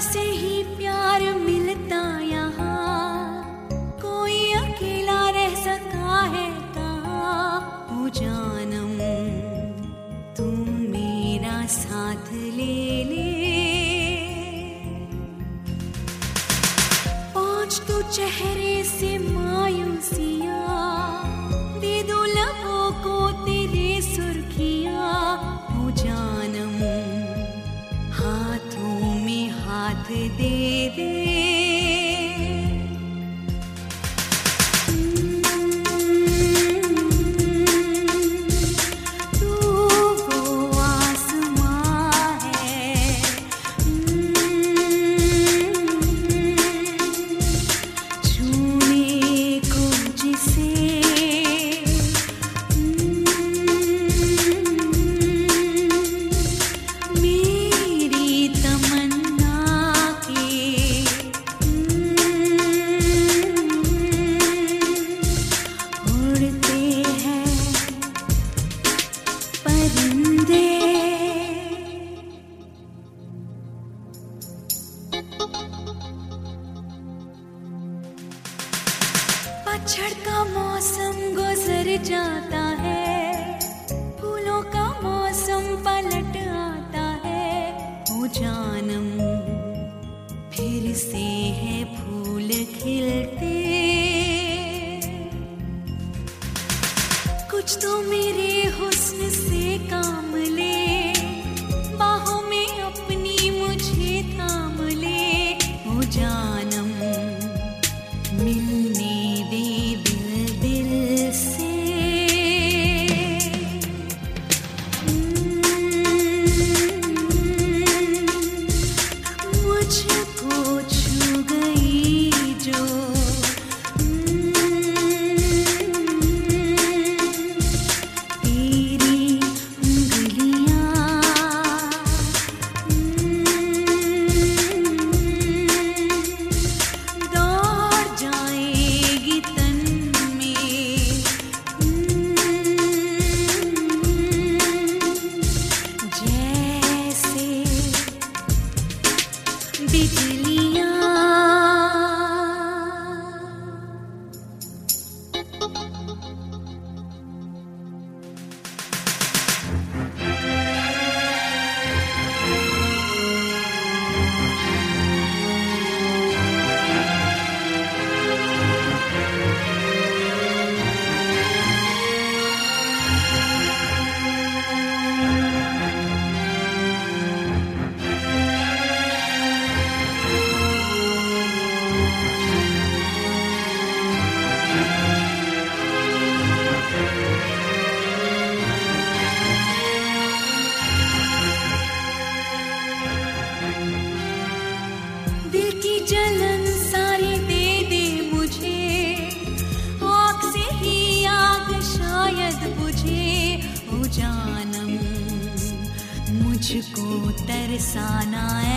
से ही प्यार मिलता यहाँ, कोई अकेला रह सका है कहाँ। ओ जानम तू मेरा साथ ले ले, पहुँच तू चेहरे से मायूसियाँ, दे दो लबों को तेरे सुर्खियाँ। ओ जानम हाथों में हाथ दे दे, तू वो आसमां है, छूने को जिसे पतझड़ का मौसम गुजर जाता है, फूलों का मौसम पलट आता है। ओ जानम फिर से है फूल खिलते, कुछ तो मेरे हुस्न से काम ले, बाहों में अपनी मुझे थाम ले। ओ जानम मिलने दे दिल दिल से, मुझको छू गई जो तेरी उंगलियां, दौड़ जाएगी तन में, जैसे बिजलियां। दिल की जलन सारी दे दे मुझे, आँख से ही आग शायद बुझे। ओ जानम मुझको तरसाना